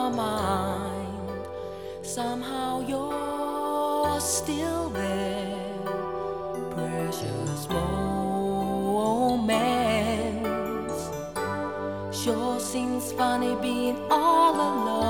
my mind. Somehow you're still there, precious moments. Sure seems funny being all alone.